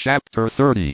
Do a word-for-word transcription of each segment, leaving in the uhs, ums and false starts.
Chapter thirty.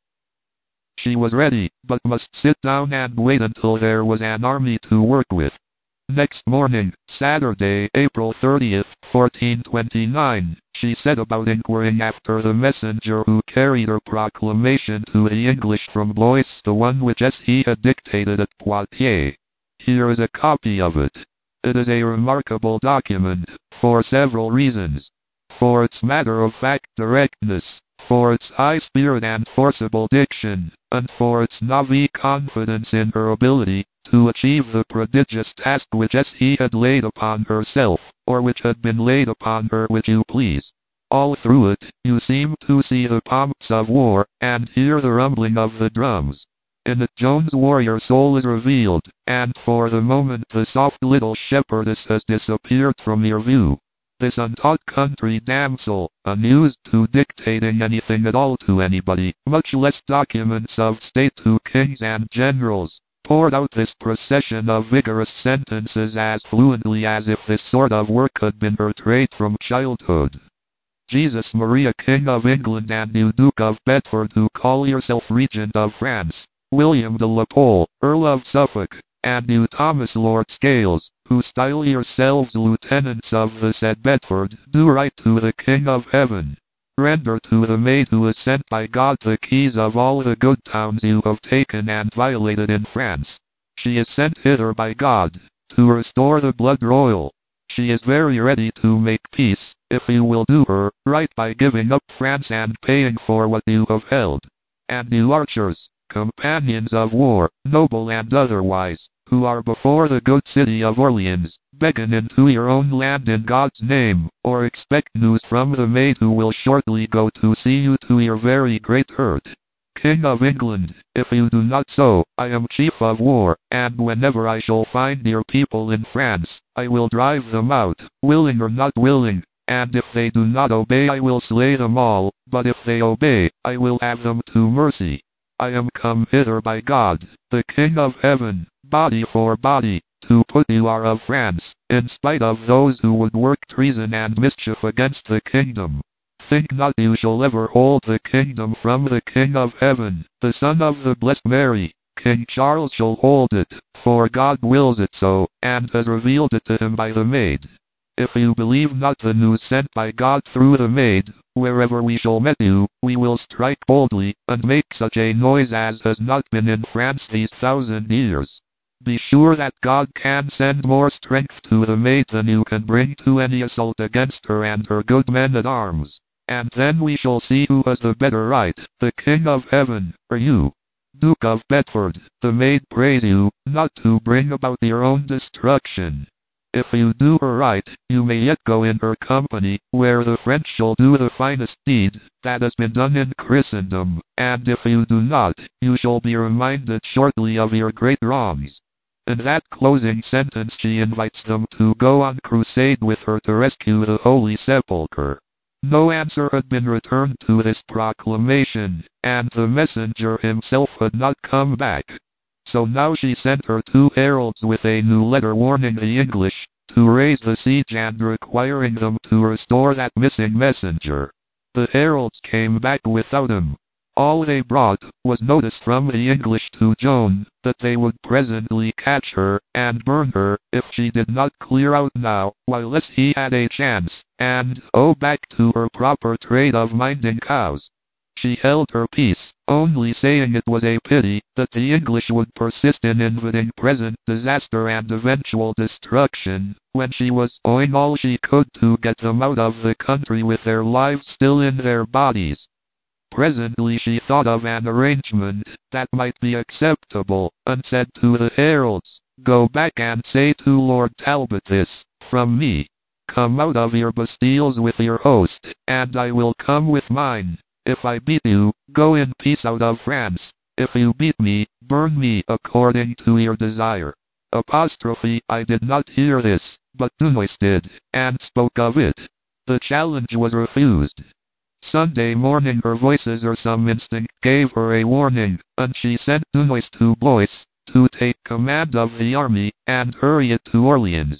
She was ready, but must sit down and wait until there was an army to work with. Next morning, Saturday, April thirtieth, fourteen twenty-nine, she set about inquiring after the messenger who carried her proclamation to the English from Blois, the one which he had dictated at Poitiers. Here is a copy of it. It is a remarkable document, for several reasons. For its matter-of-fact directness, for its high spirit and forcible diction, and for its naive confidence in her ability to achieve the prodigious task which he had laid upon herself, or which had been laid upon her, which you please. All through it, you seem to see the pomps of war, and hear the rumbling of the drums. In it Joan's warrior soul is revealed, and for the moment the soft little shepherdess has disappeared from your view. This untaught country damsel, unused to dictating anything at all to anybody, much less documents of state to kings and generals, poured out this procession of vigorous sentences as fluently as if this sort of work had been her trade from childhood. Jesus Maria, King of England, and you Duke of Bedford, who call yourself Regent of France, William de la Pole, Earl of Suffolk, and you Thomas Lord Scales, who style yourselves lieutenants of the said Bedford, do write to the King of Heaven. Render to the maid who is sent by God the keys of all the good towns you have taken and violated in France. She is sent hither by God, to restore the blood royal. She is very ready to make peace, if you will do her right by giving up France and paying for what you have held. And you archers, companions of war, noble and otherwise, who are before the good city of Orleans, beckon into your own land in God's name, or expect news from the maid who will shortly go to see you to your very great hurt. King of England, if you do not so, I am chief of war, and whenever I shall find your people in France, I will drive them out, willing or not willing, and if they do not obey I will slay them all, but if they obey, I will have them to mercy. I am come hither by God, the King of Heaven, body for body, to put you out of France, in spite of those who would work treason and mischief against the kingdom. Think not you shall ever hold the kingdom from the King of Heaven, the Son of the Blessed Mary. King Charles shall hold it, for God wills it so, and has revealed it to him by the maid. If you believe not the news sent by God through the maid, wherever we shall meet you, we will strike boldly, and make such a noise as has not been in France these thousand years. Be sure that God can send more strength to the maid than you can bring to any assault against her and her good men at arms. And then we shall see who has the better right, the King of Heaven, or you. Duke of Bedford, the maid prays you, not to bring about your own destruction. If you do her right, you may yet go in her company, where the French shall do the finest deed that has been done in Christendom, and if you do not, you shall be reminded shortly of your great wrongs. In that closing sentence she invites them to go on crusade with her to rescue the Holy Sepulchre. No answer had been returned to this proclamation, and the messenger himself had not come back. So now she sent her two heralds with a new letter warning the English to raise the siege and requiring them to restore that missing messenger. The heralds came back without him. All they brought was notice from the English to Joan that they would presently catch her and burn her if she did not clear out now, while he had a chance, and go back to her proper trade of minding cows. She held her peace, only saying it was a pity that the English would persist in inviting present disaster and eventual destruction, when she was doing all she could to get them out of the country with their lives still in their bodies. Presently she thought of an arrangement that might be acceptable, and said to the heralds, "Go back and say to Lord Talbot this, from me. Come out of your Bastilles with your host, and I will come with mine. If I beat you, go in peace out of France. If you beat me, burn me according to your desire." Apostrophe, I did not hear this, but Dunois did, and spoke of it. The challenge was refused. Sunday morning her voices or some instinct gave her a warning, and she sent Dunois to Blois, to take command of the army, and hurry it to Orleans.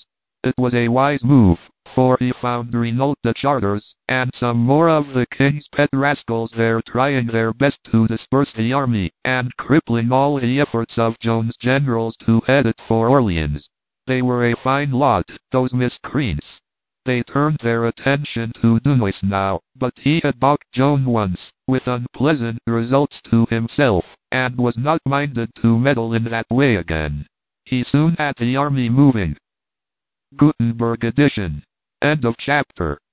It was a wise move, for he found Renault de Chartres, and some more of the king's pet rascals there trying their best to disperse the army, and crippling all the efforts of Joan's generals to head it for Orleans. They were a fine lot, those miscreants. They turned their attention to Dunois now, but he had balked Joan once, with unpleasant results to himself, and was not minded to meddle in that way again. He soon had the army moving. Gutenberg edition. End of chapter.